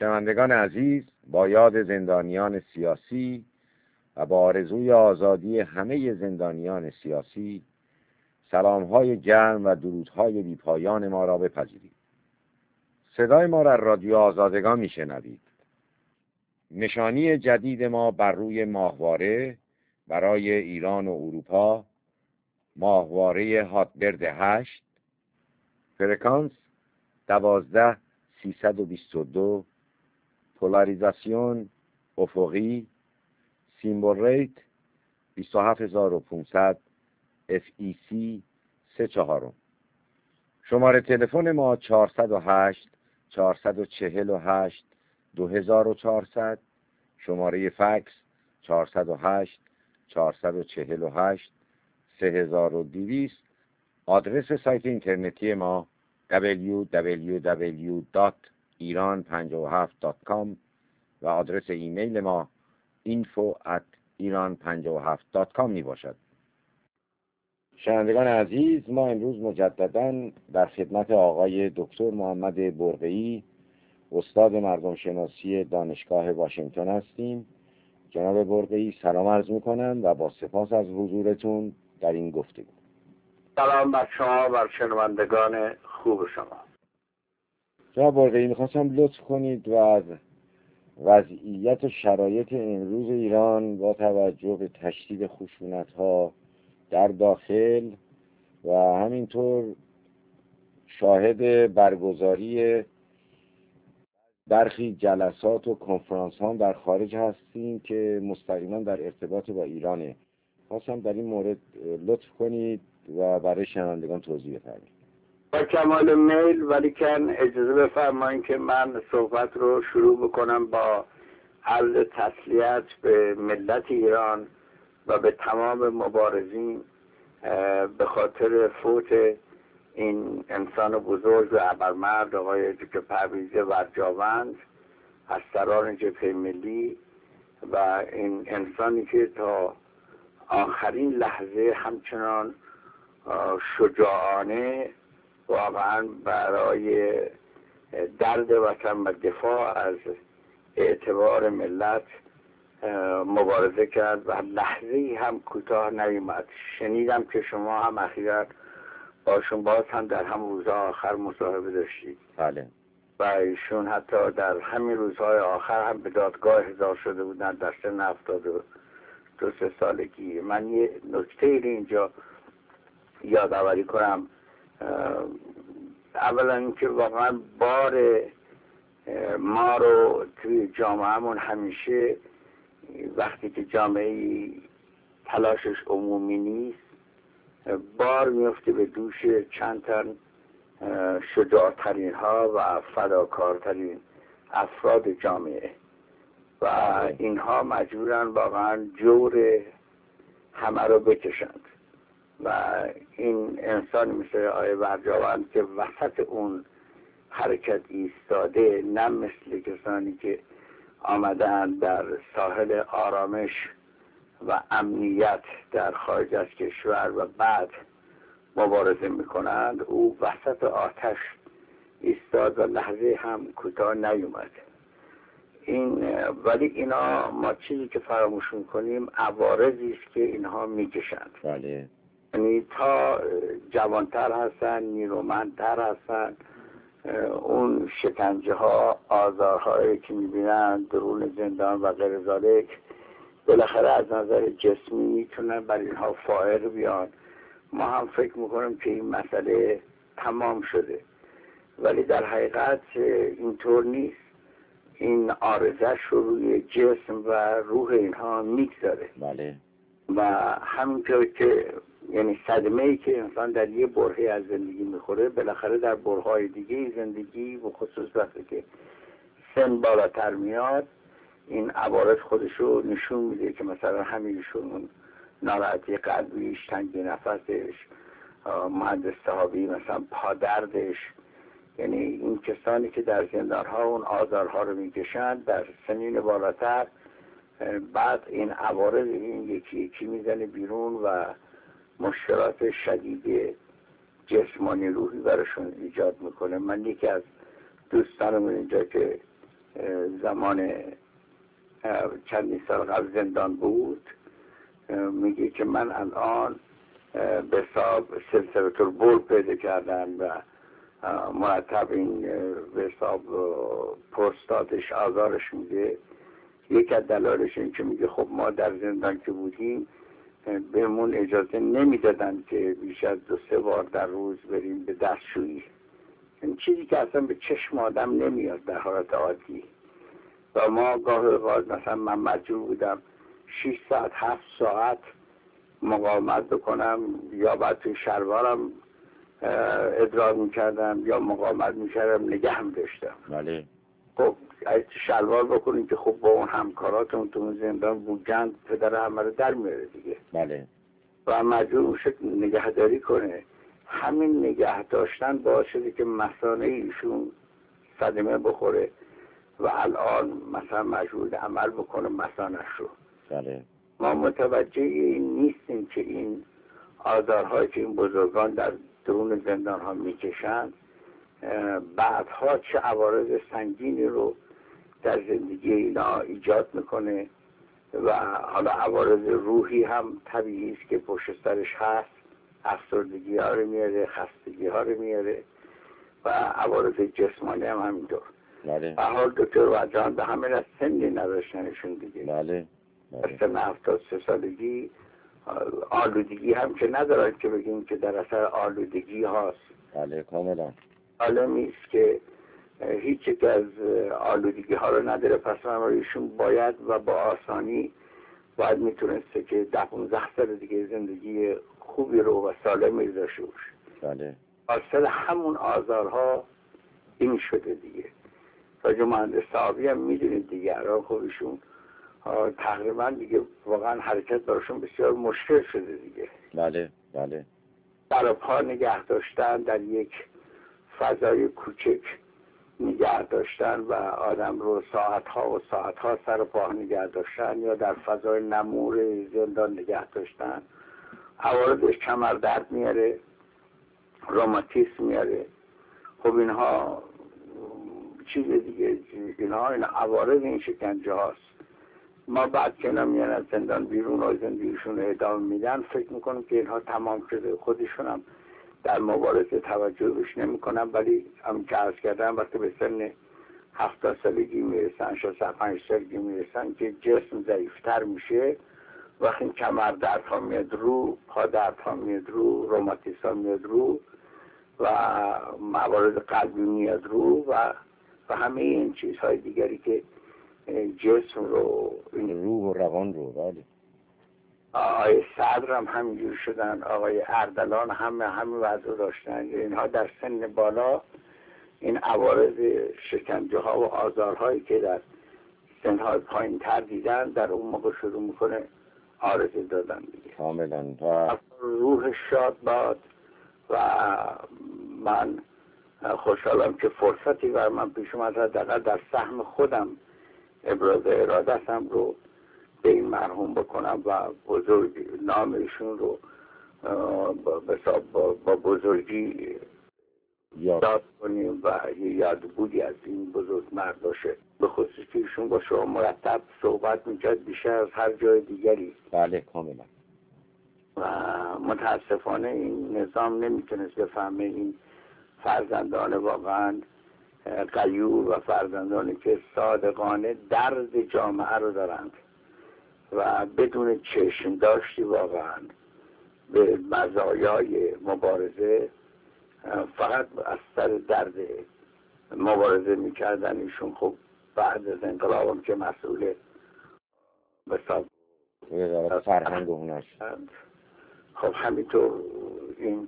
شنوندگان عزیز، با یاد زندانیان سیاسی و با آرزوی آزادی همه زندانیان سیاسی، سلام‌های گرم و درودهای بی‌پایان ما را بپذیرید. صدای ما را رادیو آزادگان میشنوید. نشانی جدید ما بر روی ماهواره برای ایران و اروپا، ماهواره هاتبرد 8، فرکانس 12322، پولاریزاسیون افقی، سیمبل ریت 27500، FEC 34. شماره تلفن ما 408 448 2400، شماره فکس 408 448 3200. آدرس سایت اینترنتی ما www.iran57.com و آدرس ایمیل ما info@iran57.com می باشد. شنوندگان عزیز، ما امروز مجدداً در خدمت آقای دکتر محمد برقعی، استاد مردم شناسی دانشگاه واشنگتن هستیم. جناب برقعی، سلام عرض می‌کنم و با سپاس از حضورتون در این گفتگو. سلام بر شما و شنوندگان خوب شما. جناب برقعی، می‌خواستم لطف کنید و از وضعیت و شرایط امروز ایران با توجه به تشدید خشونت‌ها در داخل و همینطور شاهد برگزاری برخی جلسات و کنفرانس ها در خارج هستیم که مستقیما در ارتباط با ایرانه. خواستم در این مورد لطف کنید و برای شنوندگان توضیح بفرمایید. با کمال میل، ولی کن اجازه بفرمایید که من صحبت رو شروع بکنم با عرض تسلیت به ملت ایران و به تمام مبارزین به خاطر فوت این انسان بزرگ و ابرمرد آقای دکتر پرویز ورجاوند از سران جبهه ملی و این انسانی که تا آخرین لحظه همچنان شجاعانه واقعا برای درد وطن و دفاع از اعتبار ملت مبارزه کرد و لحظه‌ای هم کوتاه نیامد. شنیدم که شما هم اخیراً باشون باز هم در همون روزهای آخر مصاحبه داشتید. بله. و ایشون حتی در همین روزهای آخر هم به دادگاه احضار شده بودن در سن 72 سالگی. من یه نکته اینجا یادآوری کنم. اولا اینکه واقعا بار ما رو توی جامعهمون همیشه وقتی که جامعه تلاشش عمومی نیست بار میفته به دوش چند تن شجاعترین ها و فداکارترین افراد جامعه و اینها مجبورن واقعا جور همه رو بکشند و این انسان مثل آقای ورجاوند که وسط اون حرکت ایستاده، نه مثل کسانی که آمدن در ساحل آرامش و امنیت در خارج از کشور و بعد مبارزه میکنند، او وسط آتش ایستاد و لحظه هم کوتاه نیومد. ولی اینا ما چیزی که فراموش میکنیم عوارضی است که اینها میکشند. بله. یعنی تا جوانتر هستن، نیرومندتر هستن، اون شکنجه ها، آزارهایی که میبینن درون زندان و غیر ذالک بالاخره از نظر جسمی میتونن بر اینها فائق بیان. ما هم فکر میکنیم که این مسئله تمام شده، ولی در حقیقت اینطور نیست. این عارضش رو روی جسم و روح اینها میگذاره. بله. و همینطور که یعنی صدمه‌ای که انسان در یه برهه از زندگی میخوره بالاخره در برهه‌های دیگه زندگی و خصوص وقتی که سن بالاتر میاد این عوارض خودشو نشون میده که مثلا همیشون ناراحتی قلبیش، تنگی نفسش، مهندس صحابی مثلا پادردش، یعنی این کسانی که در زندانها اون آزارها رو میکشن در سنین بالاتر بعد این عوارض این یکی یکی میزنه بیرون و مشکلات شدید جسمانی روحی براشون ایجاد میکنه. من یکی از دوستانم اینجا که زمان چندین سال قبل زندان بود، میگه که من الان به حساب سلسله البول پیدا کردن و مرتب این به حساب پرستاتش آزارش میده. یک از دلایلش این که میگه خب ما در زندان که بودیم بهمون اجازه نمیدادن که بیش از 2-3 بار در روز بریم به دستشویی، این چیزی که اصلا به چشم آدم نمیاد در حالت عادی. و ما گاه اوقات مثلا من مجبور بودم 6 ساعت 7 ساعت مقاومت بکنم، یا بعد توی شلوارم ادرار میکردم یا مقاومت میکردم نگه می‌داشتم. بله. خب اگه شلوار بکنیم که خب با اون همکاراتون تو اون زندان بودن پدر همه رو در میاره دیگه. بله. و مجبور شد نگهداری کنه. همین نگه داشتن باعث شده که مثانه ایشون صدمه بخوره و الان مثلا مجبور عمل بکنه مثانه‌اش رو. بله. ما متوجه این نیستیم که این آزارهایی که این بزرگان در درون زندان ها میکشند بعدها چه عوارض سنگینی رو در زندگی اینا ایجاد میکنه و حالا عوارض روحی هم طبیعی است که پشت سرش هست، افسردگی ها رو میاره، خستگی ها رو میاره و عوارض جسمانی هم همینطور. بله. و حال دکتر وجهان به همین از سنی نداشتنشون دیگه. بله. از سن 73 سالگی آلودگی هم که ندارد که بگیم که در اثر آلودگی هاست. بله کاملا. عالمی است که هیچ یک از آلودگی ها رو نداره، پس ایشون باید و با آسانی باید میتونسته که 10-15 سال دیگه زندگی خوبی رو و سالمی داشته باشه. بله. اصل همون آزارها این شده دیگه. راجع مهندس صاحبی هم میدونید دیگه، الان خب ایشون تقریبا دیگه واقعا حرکت براشون بسیار مشکل شده دیگه. بله. بله. در پا نگه داشتن، در یک فضای کوچک نگه داشتن و آدم رو ساعتها و ساعتها سر پا نگه داشتن یا در فضای نمور زندان نگه داشتن عوارضش کمر درد میاره، روماتیسم میاره. خب اینها چیز دیگه، اینها این عوارض این شکنجه هاست. ما بعد که اینا میان از زندان بیرون و زندگیشون رو ادامه میدن فکر میکنم که اینها تمام شده. خودشون هم در مبارزه توجه بهش نمیکنن، ولی هم که عرض کردم وقتی به سن 70 سالگی میرسن، 65 سالگی میرسن که جسم ضعیفتر میشه، وقتی کمر درد ها میاد رو، پا درد ها میاد رو، روماتیسم ها میاد رو و موارد قلبی میاد رو و همه این چیزهای دیگری که جسم رو، روح و روان رو. بله. آقای صدر هم همینجور شدن، آقای اردلان همه وضع داشتن. اینها در سن بالا این عوارض شکنجه ها و آزارهایی که در سنهای پایین تر دیدن در اون موقع شروع میکنه عارضه دادن دیگه. کاملا. روح شاد باد و من خوشحالم که فرصتی بر من پیش اومد حداقل در سهم خودم ابراز ارادتم رو به این مرحوم بکنم و بزرگ نام ایشون رو با بزرگی یاد کنیم و یه یادبودی از این بزرگ مرد باشه. به خصوص که ایشون با شما مرتب صحبت میکرد بیشتر از هر جای دیگری. بله کاملا. و متاسفانه این نظام نمیتونست بفهمه این فرزندان واقعا غیور و فرزندانی که صادقانه درد جامعه رو دارند و بدون چشم داشتی واقعا به مزایای مبارزه، فقط از سر درد مبارزه میکردن. ایشون خب بعد از انقلابم که مسئول بساب فرهنگ و هنر، خب همینطور این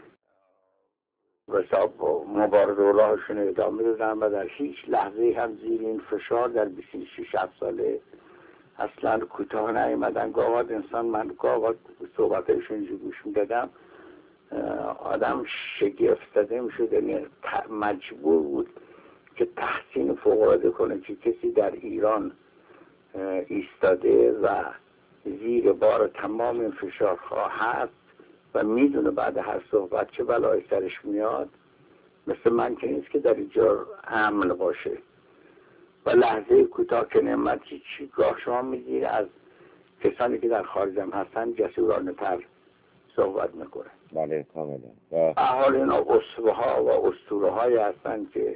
بساب مبارزه و راهشون ادامه دادن و در هیچ لحظه هم زیر این فشار در 26 ساله اصلا کوتاه نیامدن. گاهات انسان، من گاهات صحبتشون اینجا گوش میدادم، آدم شگفت زده میشد، یعنی مجبور بود که تحسین فوق‌العاده کنه که کسی در ایران ایستاده و زیر بار تمام این فشارها هست و میدونه بعد هر صحبت چه بلایی سرش میاد. مثل من که نیست که در اینجا امن باشه و لحظه کوتاه که نعمت چی گاه شما میگید از کسانی که در خارج هم هستن جسورانه تر صحبت میکنه. بله کاملا. حال اینا اسوه ها و اسطوره های هستن که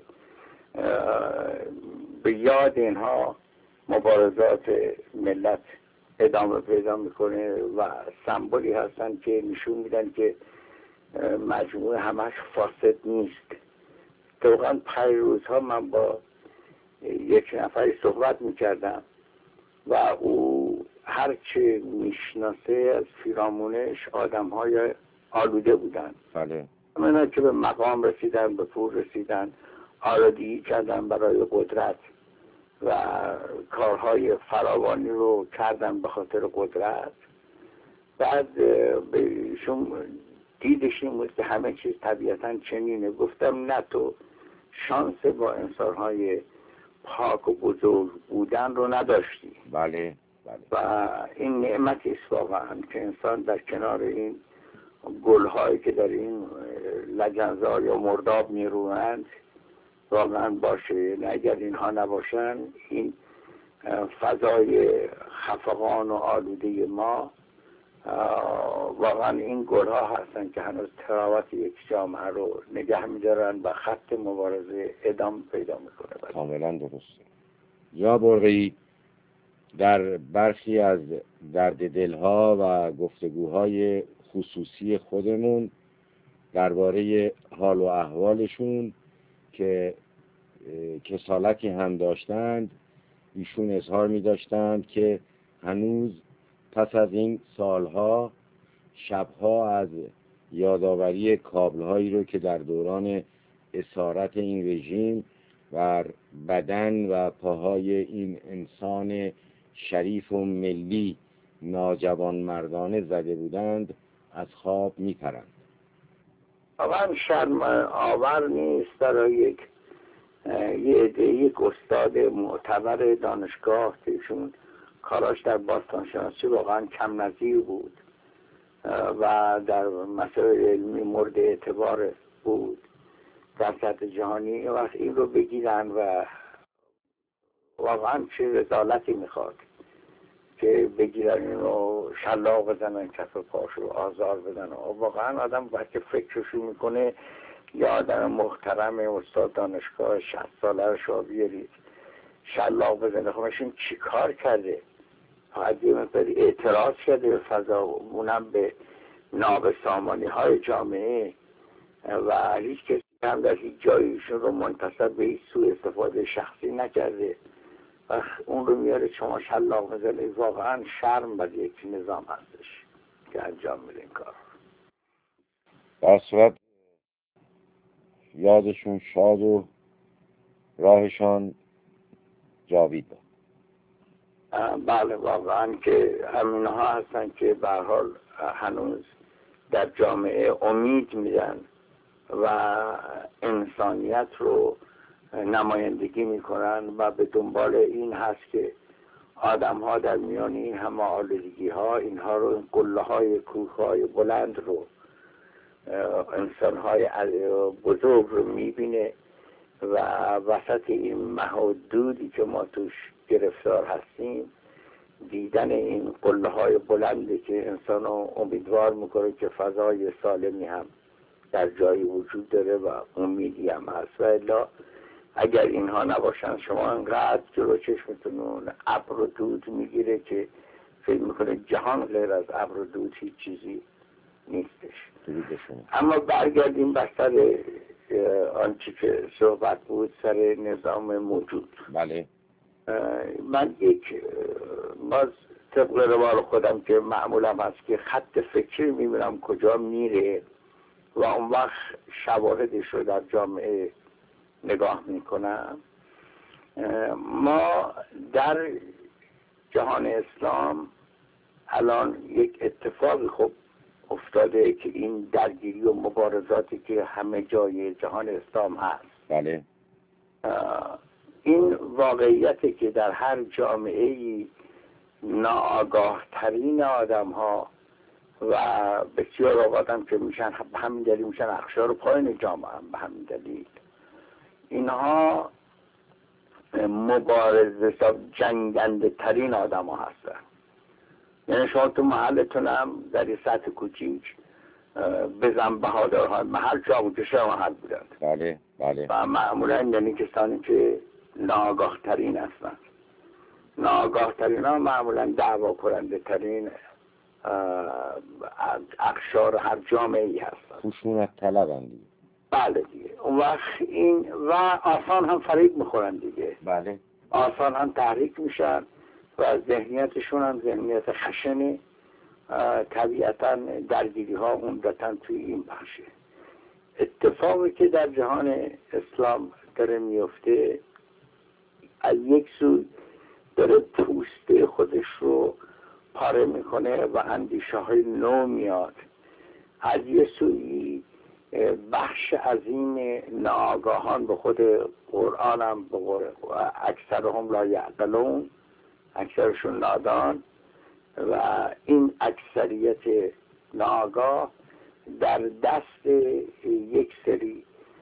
به یاد اینها مبارزات ملت ادامه پیدا میکنه و سمبولی هستن که نشون میدن که مجموعه همش فاسد نیست. طبعا 5 روزها من با یک نفری صحبت میکردم و او هرچه میشناسه از پیرامونش آدم های آلوده بودن. بله. من که به مقام رسیدن، به پول رسیدن، آرادی کردن برای قدرت و کارهای فراوانی رو کردن به خاطر قدرت. بعد بهشون دیدش این بود که همه چیز طبیعتا چنینه. گفتم نه، تو شانس با انسانهای پاک و بزرگ بودن رو نداشتی. بله. و این نعمتی است واقعا که انسان در کنار این گلهایی که در این لجنزار یا مرداب میروند واقعا باشه. اگر اینها نباشن این فضای خفقان و آلوده ما واقعا این گلها هستن که هنوز تراوت یک جامعه رو نگه میدارن و خط مبارزه ادامه پیدا میکنه. کاملا درسته. یا برقی در برخی از درد دلها و گفتگوهای خصوصی خودمون درباره حال و احوالشون که کسالتی هم داشتند، ایشون اظهار می داشتند که هنوز پس از این سالها شبها از یادآوری کابل‌هایی رو که در دوران اسارت این رژیم و بدن و پاهای این انسان شریف و ملی ناجوان مردانه زده بودند از خواب میپرند. واقعا شرم آور نیست برای یک استاد معتبر دانشگاه که ایشون کاراش در باستانشناسی واقعا کم نظیر بود و در مسائل علمی مورد اعتبار بود در سطح جهانی. وقت این رو بگیرن و واقعا چه رسالتی میخواد که بگیرن این رو شلاق بزنن کف پاشو آزار بدن. واقعا آدم وقتی فکرشو میکنه یا آدم محترم استاد دانشگاه 60 ساله رو شما بیارید شلاق بزنه، خب این چی کار کرده؟ فقط یه مقداری اعتراض کرده به فضا، اونم به نابسامانی های جامعه و هیچ کسی هم در هیچ جایشون رو منتصب به هیچ سوء استفاده شخصی نکرده و اون رو میاره شما شلاق بزنه. واقعا شرم بر یک نظام هستش که انجام میده این کار. در صورت یادشون شاد و راهشان جاوید باد. بله واقعا که همینها هستن که به هر حال هنوز در جامعه امید میدن و انسانیت رو نمایندگی میکنن و به دنبال این هست که آدم ها در میان این همه آلودگی ها اینها رو، قله های کوه های بلند رو، انسان های بزرگ رو میبینه و وسط این محدودی که ما توش گرفتار هستیم دیدن این قله های بلندی که انسان رو امیدوار میکنه که فضای سالمی هم در جایی وجود داره و امیدی هم هست. و الا اگر اینها نباشن شما انقدر جلو چشمتون ابر و دود میگیره که فکر میکنه جهان غیر از ابر و دود هیچ چیزی نیستش. اما برگردیم بر سر آنچه که صحبت بود سر نظام موجود. بله. من یک باز طبق روال خودم که معمولم هست که خط فکری میبینم کجا میره و اون وقت شواهدش رو در جامعه نگاه میکنم. ما در جهان اسلام الان یک اتفاقی خب افتاده که این درگیری و مبارزاتی که همه جای جهان اسلام هست. بله. این واقعیتی که در هر جامعه‌ای ناآگاه ترین آدم ها و بسیار اوقات هم که میشن به همین دلیل میشن اخشار پایین جامعه هم به همین دلیل اینها مبارزه جنگنده ترین آدم ها هستن. یعنی شما تو محلتون هم در یه سطح کوچیک بزن بهادرها محل چاقوکشه محل بودند. بله بله. و معمولا یعنی کسانی که ناآگاه ترین هستند. ناآگاه ترین ها معمولا دعوا کننده ترین اقشار هر جامعه ای هستند. خشونت طلبند. بله دیگه. اون وقت این و آسان هم فریب میخورن دیگه. بله. آسان هم تحریک میشن و ذهنیتشون هم ذهنیت خشنه. طبیعتا درگیری ها عمدتاً توی این بخشه. اتفاقی که در جهان اسلام داره میفته، از یک سو داره پوسته خودش رو پاره میکنه و اندیشه های نو میاد، از یک سوی بخش عظیم ناآگاهان به خود قرآن هم به اکثرهم لا یعقلون، اکثرشون نادان، و این اکثریت ناآگاه در دست یک سری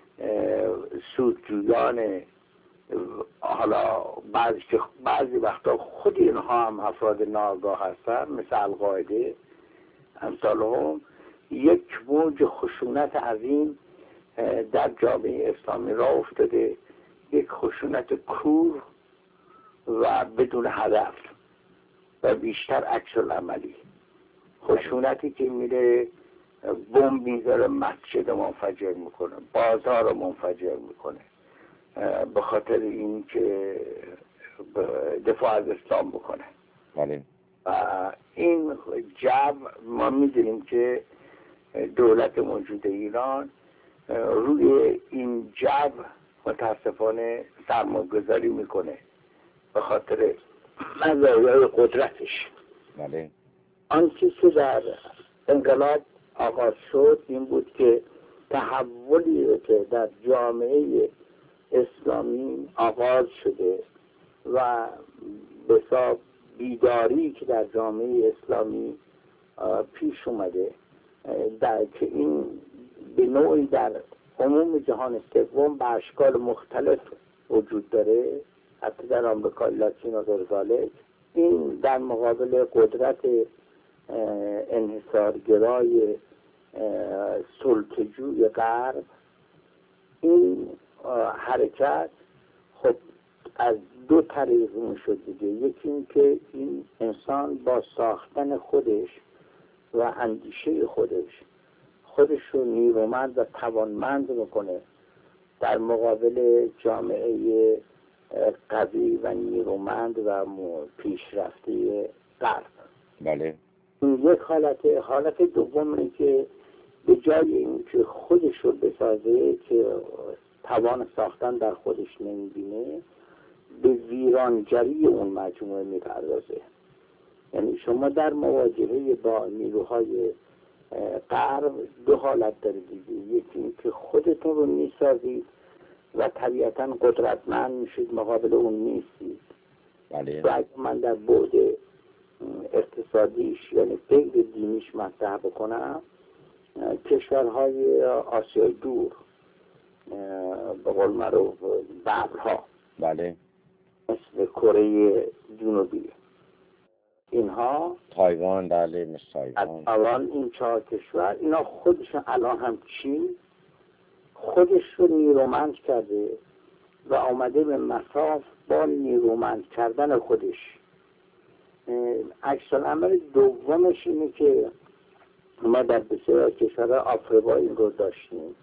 سودجویان، حالا بعضی وقتا خود اینها هم افراد ناآگاه هستن مثل القاعده امثالهم، یک موج خشونت عظیم در جامعه اسلامی راه افتاده، یک خشونت کور و بدون هدف و بیشتر عکس العملی، خشونتی که میره بمب میذاره، مسجد منفجر میکنه، بازار منفجر میکنه، به خاطر این که دفاع از اسلام بکنه. بله. و این جو ما میدونیم که دولت موجود ایران روی این جو متاسفانه سرمایه‌گذاری میکنه به خاطر مزایای قدرتش. بله. آنچه که در انقلاب آغاز شد این بود که تحولی که در جامعه اسلامی آغاز شده و به حساب بیداری که در جامعه اسلامی پیش اومده، در که این به نوعی در عموم جهان سوم به اشکال مختلف وجود داره، حتی در آمریکای لاتین و غیرذالک، این در مقابل قدرت انحصارگرای سلطه‌جوی غرب، این حرکت خب از دو طریق میشد دیگه. یکی این که این انسان با ساختن خودش و اندیشه خودش رو نیرومند و توانمند میکنه در مقابل جامعه قوی و نیرومند و پیشرفته غرب. بله. این یک حالت دوم اینه که به جای اینکه خودش رو بسازه که توان ساختن در خودش نمیبینه، به ویرانگری اون مجموعه میپردازه. یعنی شما در مواجهه با نیروهای غرب دو حالت دارید دیگه. یکی این که خودتون رو میسازید و طبیعتا قدرتمند میشید، مقابل اون نیستید. بله. و اگه من در بعد اقتصادیش یعنی غیر دینیش مطرح بکنم، کشورهای آسیای دور به قول معروف ببرها، بله، مثل کره جنوبی، اینها تایوان، بله مثل تایوان، این 4 کشور اینا خودشون الان هم چین خودش رو نیرومند کرده و آمده به مصاف با نیرومند کردن خودش. عکس العمل دومش اینه که ما در بسیار کشور آفریقا این رو داشتیم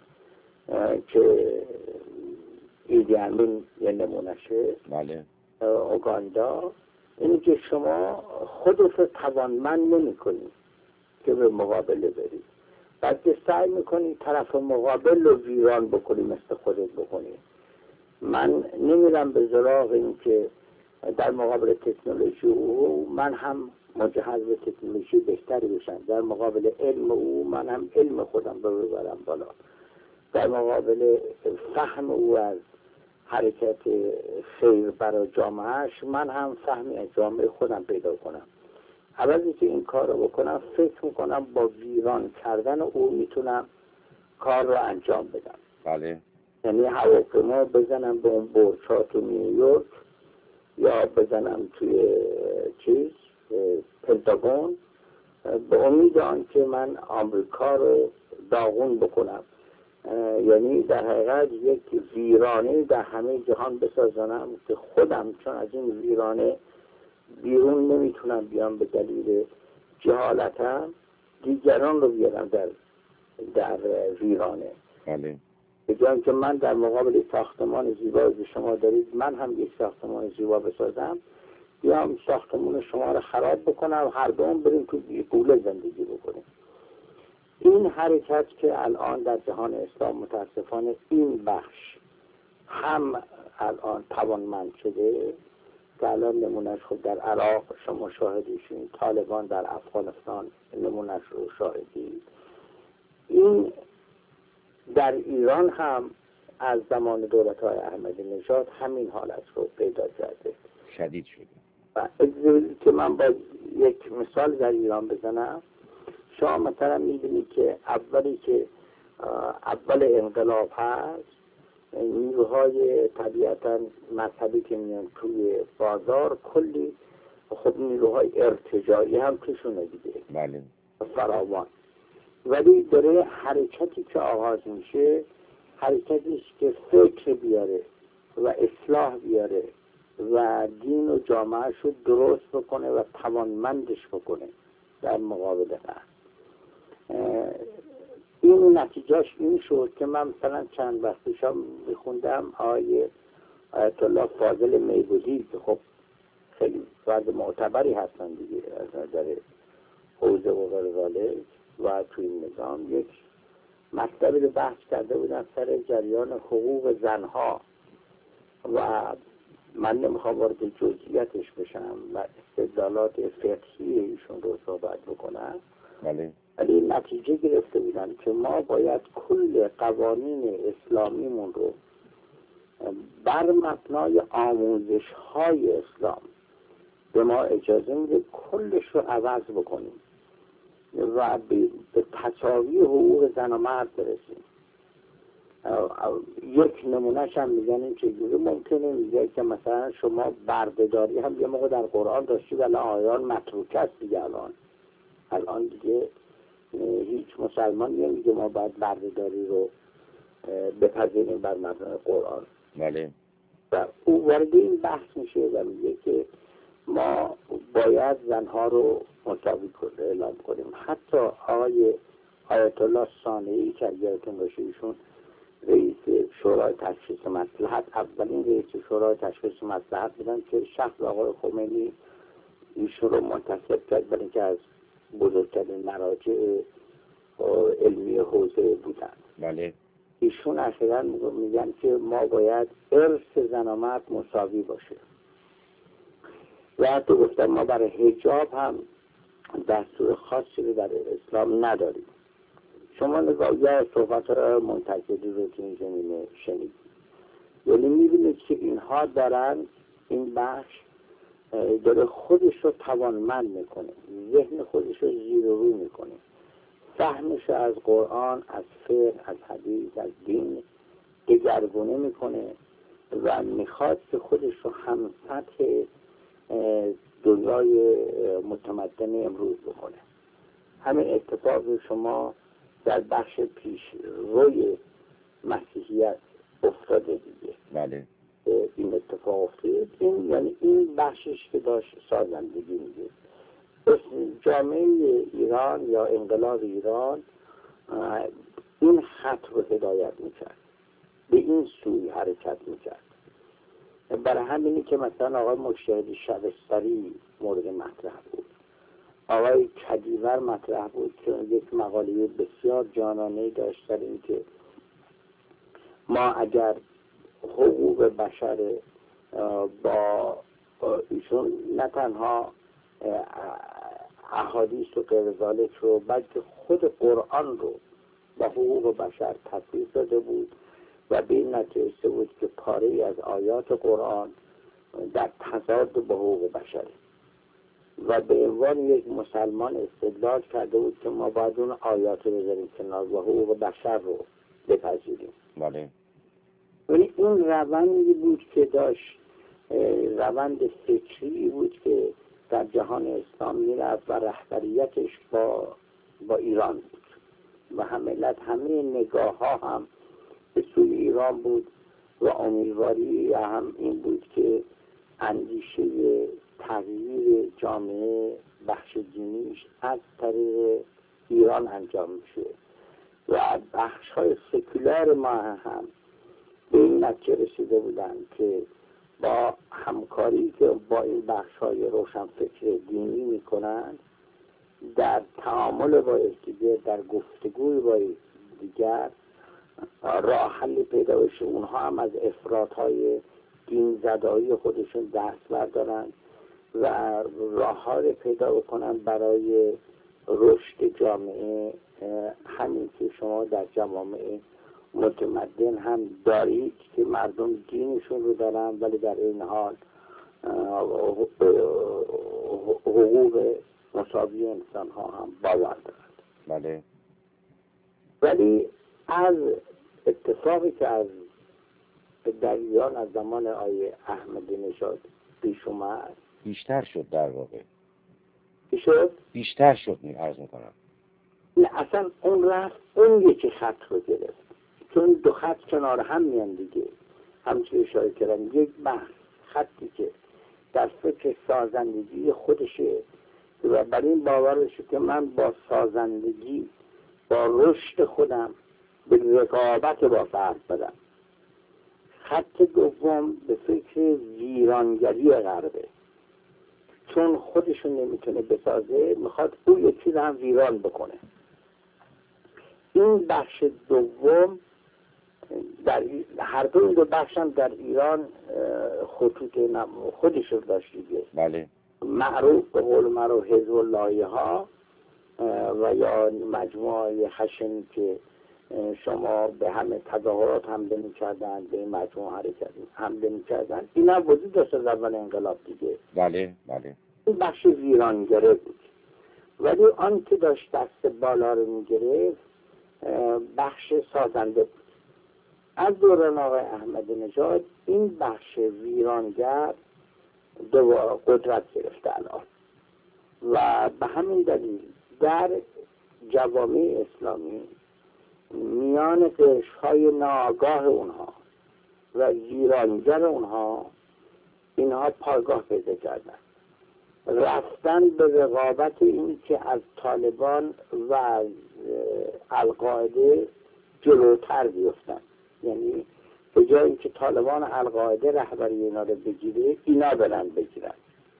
که ایدی امین یه نمونشه، بله، اوگاندا، اینه که شما خودت رو توانمند نمی کنی که به مقابله برید، بلکه سعی میکنی طرف مقابل رو ویران بکنی، مثل خودت بکنی. من نمیرم به سراغ این که در مقابل تکنولوژی او من هم مجهز به تکنولوژی بهتری بشم، در مقابل علم او من هم علم خودم رو ببرم بالا، در مقابل فهم او از حرکت خیر برای جامعهش من هم فهمی از جامعه خودم پیدا کنم. عوضی که این کار رو بکنم فکر میکنم با ویران کردن او میتونم کار رو انجام بدم. بله. یعنی هواپیما بزنم به اون برج‌ها تو نیویورک یا بزنم توی پنتاگون، به امید آن که من آمریکا رو داغون بکنم، یعنی در حقیقت یک ویرانه در همه جهان بسازانم که خودم چون از این ویرانه بیرون نمیتونم بیام به دلیل جهالتم، دیگران رو بیارم در ویرانه. بله. بگم که من در مقابل ساختمان زیبایی که شما دارید من هم یک ساختمان زیبا بسازم، بیام ساختمان شما رو خراب بکنم، هر دوم بریم تو بیپوله زندگی بکنیم. این حرکت که الان در جهان اسلام متاسفانه این بخش هم الان توانمند شده که الان نمونش خود در عراق شما شاهدیشین، طالبان در افغانستان نمونش رو شاهدید. این در ایران هم از زمان دولت‌های احمدی نژاد همین حالت رو پیدا کرده، شدید شده. و که من با یک مثال در ایران بزنم، شما مثلا می‌بینید که اول انقلاب هست، نیروهای طبیعتاً مذهبی که میان توی بازار کلی خب نیروهای ارتجاعی هم توشونه دیگه، بله، فراوان، ولی داره حرکتی که آغاز میشه حرکتی است که فکر بیاره و اصلاح بیاره و دین و جامعهش رو درست بکنه و توانمندش بکنه در مقابل غرب. این نتیجهش این شد که من مثلا چند وقت پیشم میخوندم آیت الله فاضل میبودی که خب خیلی فرد معتبری هستن دیگه از نظر حوزه و غیره و توی این نظام یک مطلبی رو بحث کرده بودن سر جریان حقوق زنها و من نمیخوام وارد جزئیاتش بشم و استدلالات فقهی ایشون رو صحبت بکنم، بله، ولی نتیجه گرفته بودن که ما باید کل قوانین اسلامیمون رو بر مبنای آموزش های اسلام به ما اجازه میده کلش رو عوض بکنیم و به تساوی حقوق زن و مرد برسیم. یک نمونهش هم میگن این چجوری ممکنه، میگه که مثلا شما بردهداری هم یه موقع در قرآن داشتی ولی آیان متروک است دیگه. الان دیگه هیچ مسلمان نمیگه ما باید بردهداری رو بپذیریم بر مبنای قرآن. بله. و او وارد این بحث میشه و میگه که ما باید زنها رو مساوی اعلام کنیم. حتی آیت الله ثانوی که یادتون باشه ایشون رئیس شورای تشخیص مصلحت، اولین رئیس شورای تشخیص مصلحت بودن که شخص آقای خمینی ایشون رو منتصب کرد برای اینکه از بزرگترین مراجع علمی حوزه بودن. بله. ایشون اخیراً میگن که ما باید ارث زن و مرد مساوی باشه و حتی گفتن ما برای حجاب هم دستور خاصی رو در اسلام نداریم. شما نگاه صحبت منتقدی رو که اینجا شنید، یعنی میبینید که اینها دارن این بخش داره خودش رو توانمند میکنه، ذهن خودش رو زیر و رو میکنه، فهمش از قرآن، از فقه، از حدیث، از دین دگرگونه میکنه و میخواد که خودش رو هم سطح دنیای متمدن امروز بکنه. همین اتفاق شما در بخش پیش روی مسیحیت افتاده دیگه. بله. این اتفاق افتاده، این یعنی این بخشش که داشت سازندگی میگه. جامعه ایران یا انقلاب ایران این خط رو هدایت میکرد، به این سوی حرکت میکرد. برای همینی که مثلا آقای مجتهد شبستری مورد مطرح بود، آقای کدیور مطرح بود که یک مقاله بسیار جانانه داشت در این که ما اگر حقوق بشر با ایشون نه تنها احادیث و غیر ذالک رو بلکه خود قرآن رو با حقوق بشر تفسیر داده بود و به این نتیجه بود که پاره از آیات قرآن در تضاد با حقوق بشره و به عنوان یک مسلمان استدلال کرده بود که ما باید اون آیات رو بذاریم کنار و حقوق بشر رو بپذیریم. بله. ولی این روندی بود که داشت، روند فکری بود که در جهان اسلام میرفت و رهبریتش با ایران بود و همه نگاه ها هم به سوی ایران بود و امیدواری هم این بود که اندیشه تغییر جامعه بخش دینیش از طریق ایران انجام میشه و بخش های سکولار ما هم به این نتیجه رسیده بودن که با همکاری که با این بخش های روشنفکر دینی میکنن در تعامل با یکدیگر، در گفتگوی با دیگر راه حلی پیدا بشه، اونها هم از افراط‌های دین زدایی خودشون دست بردارن و راه‌هایی پیدا بکنن برای رشد جامعه، همین که شما در جوامع متمدن هم دارید که مردم دینشون رو دارن ولی در این حال حقوق مساوی انسان ها هم باور دارند. بله. ولی از اتفاقی که از در ایران از زمان آیه احمدی نژاد پیش اومد، بیشتر شد در واقع. بیشتر شد عرض میکنم. نه اصلا اون رفت اون یکی خط رو گرفت، چون دو خط کنار هم میان دیگه، همچنین اشاره کردم یک بحث خطی که در فکر سازندگی خودشه و برای این باورشه که من با سازندگی با رشد خودم به رقابت با فرد بدم. خط دوم به فکر ویرانگری غربه، چون خودشون نمیتونه بسازه، میخواد او یکی هم ویران بکنه. این بخش دوم در هر دو بخش هم در ایران خطوط خودش رو داشت دیگه. بله. معروف به قول معروف حزب اللهی ها و یا مجموعه خشنی که شما به همه تظاهرات حمله می‌کردن، به این مجموعه حرکت حمله می‌کردن، اینا وجود داشت از اول انقلاب دیگه. بله بله. این بخش ویرانگره بود، ولی آن که داشت دست بالا رو می‌گرفت بخش سازنده بود. از دوران آقای احمدی نژاد این بخش ویرانگر دوباره قدرت گرفته الان و به همین دلیل در جوامع اسلامی میان قشرهای ناآگاه اونها و ویرانگر اونها اینها پایگاه پیدا کردن، رفتن به رقابت این که از طالبان و از القاعده جلوتر بیفتن، یعنی به جای اینکه طالبان و القاعده رهبری اینا رو بگیره، اینا برن بگیرن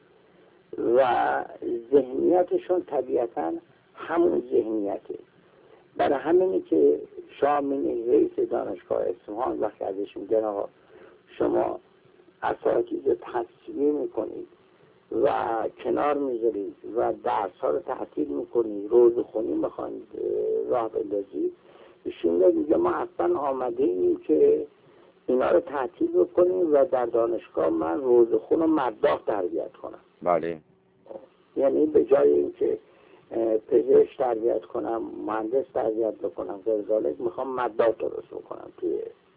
و ذهنیتشون طبیعتا همون ذهنیته. برای همینی که شامینی رئیس دانشگاه اصفهان وقتی ازش میگن آقا شما اساتید تصویه میکنید و کنار میذارید و درس ها رو تعطیل میکنید، روزخونی میخواید راه بندازید، ایشون میگه ما اصلا آمده ایم که اینا رو تعطیل بکنیم و در دانشگاه من روزخون و مداح تربیت کنم. بله. یعنی به جای اینکه پزشک تربیت کنم، مهندس تربیت بکنم، غیرذالک میخوام مداح درست بکنم توی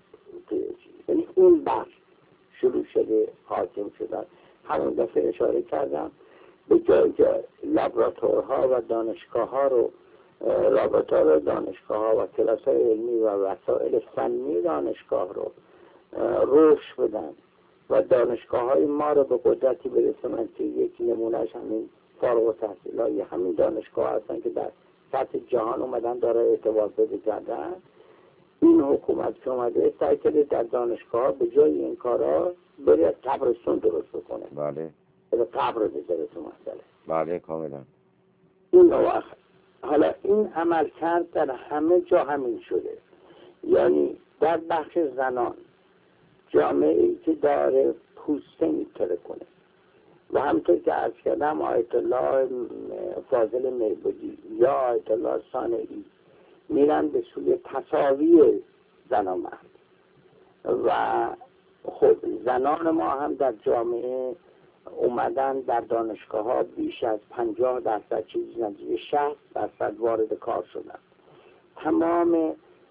یعنی اون بخش شروع شده حاکم شدن. همون دفعه اشاره کردم به جای که لابراتورها و دانشگاه ها رو لابراتوار دانشگاه ها و کلاس های علمی و وسایل فنی دانشگاه رو رشد بدن و دانشگاه های ما رو به قدرتی برسونن که یک نمونهش همین فارغ التحصیلای همین دانشگاه هستن که در سطح جهان اومدن داره اعتبار پیدا کردن. این حکومت که اومده سعی کرده در دانشگاه به جای این کارا بره قبرستون درست بکنه. بله. به قبر بذاره تو مسئله. بله کاملا. این حالا این عمل کرد در همه جا همین شده، یعنی در بخش زنان جامعه ای که داره پوسته میتره کنه و همطور که عرض کردم آیت الله فاضل میبودی یا آیت الله صانعی میرن به سوی تساوی زن و مرد و خب زنان ما هم در جامعه اومدن در دانشگاه ها بیش از 50% چیزی نزدیک 60% وارد کار شدن. تمام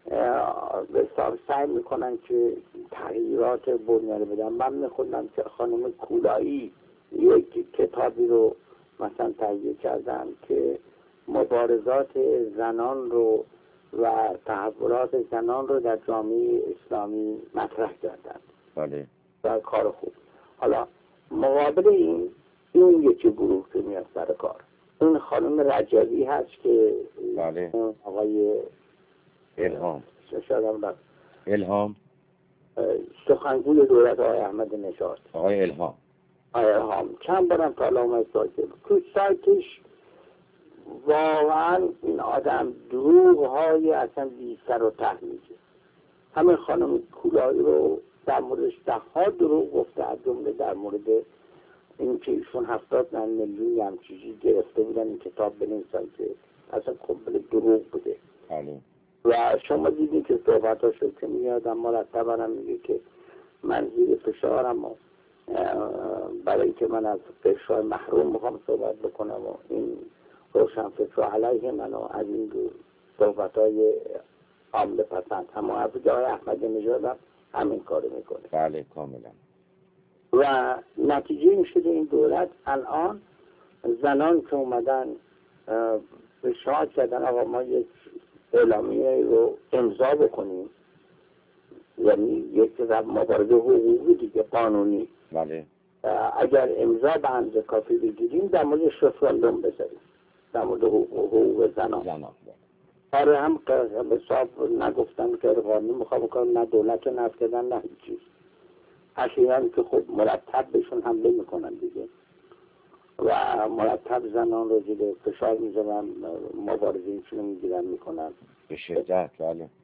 به سعی میکنن که تغییرات بنیانی بدن. من میخوندم که خانم کولایی یک کتابی رو مثلا تهیه کردن که مبارزات زنان رو و تحولات زنان رو در جامعه اسلامی مطرح کردن. بله. و کار خوب. حالا مقابل این یکی گروه که میاد سر کار، اون خانم رجبی هست که بله. آقای الهام الهام سخنگوی دولت آقای احمد نژاد، آقای الهام چند بارم تا الان اومد تو سایتش واقعا این آدم دروغ های اصلا بی سر و ته میگه. همین خانم کولایی رو در موردش ده ها دروغ گفته، از جمله در مورد این که ایشون 70 میلیون هم چیزی گرفته بودن این کتاب بنویسن که اصلا کامل دروغ بوده. بله. و شما دیدین که صحبتاشو که میاد مرتبا هم میگه که من زیر فشارم و برای اینکه من از فشار محروم میخوام صحبت بکنم و این روشنفکر علیه من و از این صحبتای عامل پسند اما از جای احمد نژاد همین کارو میکنه. بله کاملا. و نتیجه این شده این دولت الان زنان که اومدن اشاعت کردن آقا ما یک اعلامیه رو امضا بکنیم، یعنی یک مبارزه حقوقی دیگه قانونی. بله. اگر امضا به اندازه کافی بگیریم در مورد رفراندوم بذاریم در مورد حقوق زنان. آره هم به حساب نگفتن که قانونی مخالف کنن، نه دولت نفت کردن نه هیچ چیز. اخیراً که خب مرتب بهشون حمله میکنن دیگه و مرتب زنان رو زیر فشار میذارن، مبارزه اینشون رو میگیرن میکنن به شدت. بله.